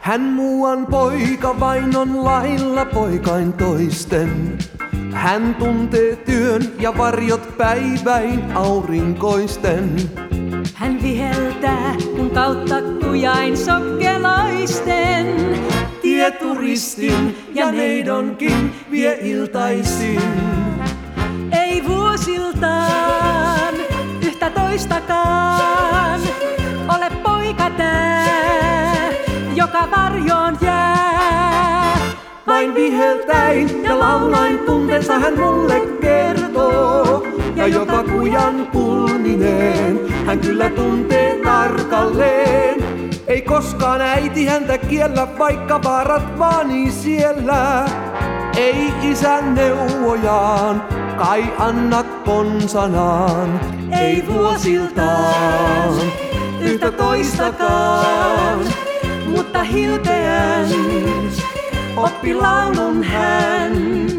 Hän muuan poika vain on lailla poikain toisten. Hän tuntee työn ja varjot päiväin aurinkoisten. Hän viheltää kun kautta kujain sokkeloisten. Tieturistin ja neidonkin vie iltaisin. Ei vuosiltaan yhtä toistakaan ole poika tää, joka varjoon jää. Vain viheltäin ja laulain tunteensa hän mulle kertoo. Ja joka kujan kulmineen hän kyllä tuntee tarkalleen. Ei koskaan äiti häntä kiellä, vaikka vaarat vaanii siellä. Ei isän neuvojaan kai anna konsanaan. Ei vuosiltaan yhtä toistakaan, mutta hilpeän oppi laulun hän.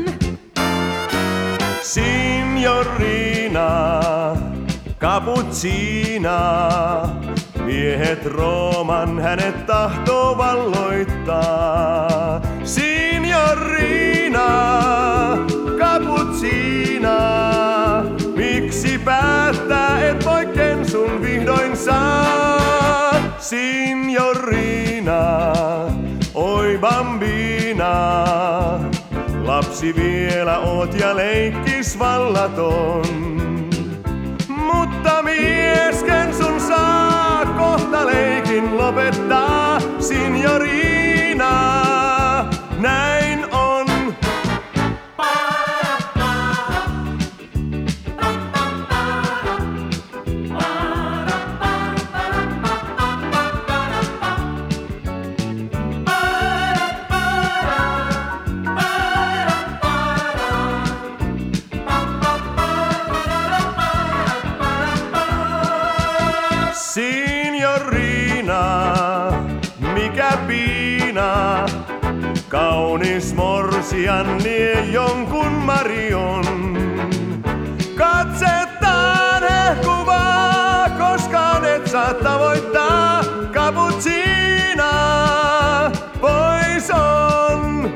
Signorina, cappuccina, miehet Rooman hänet tahtoo valloittaa. Signorina, cappuccina, miksi päättää et poikken sun vihdoin saa? Signorina, oi bambina, lapsi vielä oot ja leikkis vallaton. Mutta miesken sun saa kohta leikin lopettaa, signorina, näin on. Signorina, mikä piina, kaunis morsian nie jonkun marion. Katsettaan hehkuvaa, koskaan et saa tavoittaa, cappuccina pois on.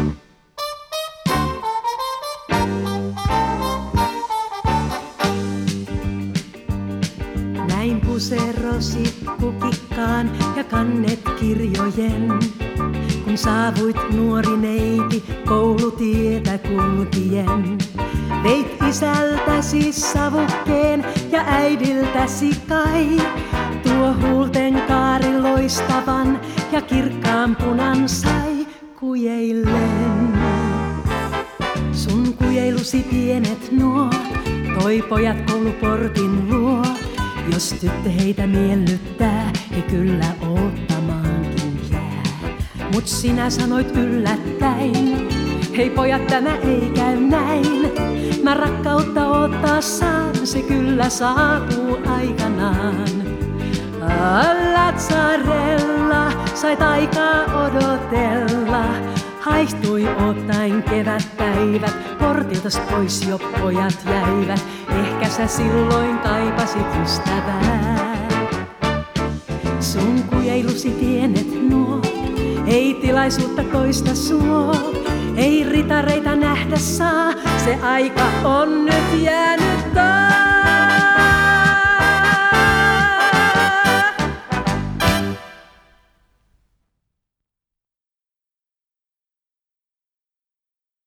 Näin puserosi kukikkaan ja kannet kirjojen. Kun saavuit nuori neiti koulutietä kulkien. Veit isältäsi savukkeen ja äidiltäsi kai. Tuo huulten kaari loistavan ja kirkkaan punan sai kujeillen. Sun kujeilusi pienet nuo, toi pojat kouluportin luo. Jos tyttö heitä miellyttää, he kyllä oottamaankin jää. Mut sinä sanoit yllättäin, hei pojat tämä ei käy näin. Mä rakkautta odottaa saan, se kyllä saapuu aikanaan. Lazzarella sait aikaa odotella. Haihtui ottaen kevätpäivät, portiltas pois jo pojat jäivät. Ehkä sä silloin kaipasit ystävää. Sun kujeilusi pienet nuo, ei tilaisuutta toista suo. Ei ritareita nähdä saa, se aika on nyt jää.